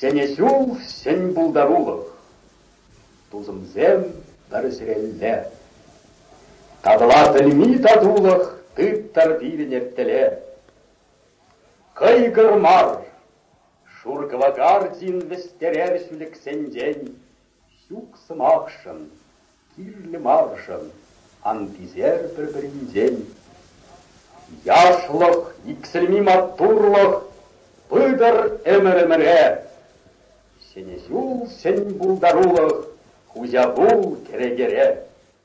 Сенесюл сен булдарулық, тузымзем бірсірелле. Тадыла тілми тадулық, тыттар дирен ертеле. Кайгырмар, шургвагардин вестерер сүліксенден, Сюк сымақшын, кирлі маршын, антизер бір-бірінден. Яшлық, иксілми маттурлық, пыдар әмір-әміре. Сенесюл сен булдарулық, хузябул керегере.